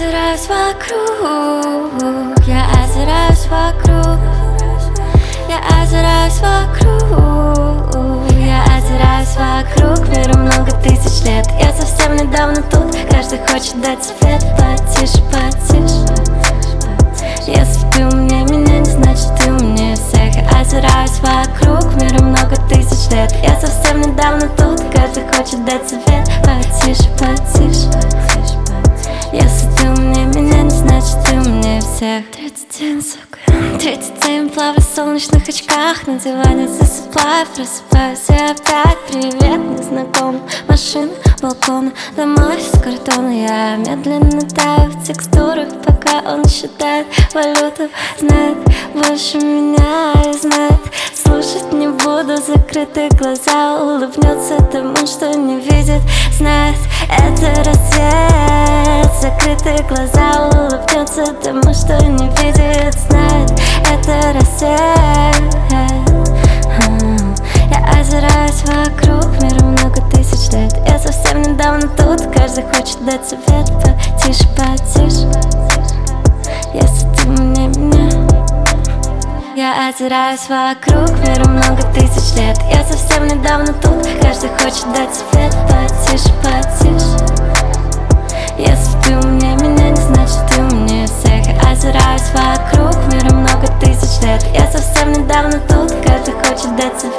озираюсь вокруг, я озираюсь вокруг, я озираюсь вокруг, я озираюсь вокруг. Миру много тысяч лет, я совсем недавно тут. Каждый хочет дать свет, потише, потише. Если ты умнее меня, не значит ты умнее всех. Я озираюсь вокруг, миру много тысяч лет, я совсем недавно тут. Каждый хочет дать свет, потише, потише. Если ты умнее меня, не значит ты умнее всех. 31, сука, 37, плаваю в солнечных очках. На диване засыпаю, просыпаюсь и опять привет незнакомым. Машина, балконы, дома из картона. Я медленно таю в текстурах, пока он считает валюту. Знает больше меня и знает. Слушать не буду, закрытые глаза. Улыбнется тому, что не видит. Знает, это рассвет. Закрытые глаза, улыбнется тому, что не видит. Знает, это рассвет. Я озираюсь вокруг, миру много тысяч лет, я совсем недавно тут. Каждый хочет дать совет, потише, потише. Если ты умнее меня. Я озираюсь вокруг, миру много тысяч лет, я совсем недавно тут. Каждый хочет дать совет, потише, потише. Если ты умнее меня, не значит ты умнее всех. Я озираюсь вокруг, миру много тысяч лет, я совсем недавно тут. Каждый хочет дать совет.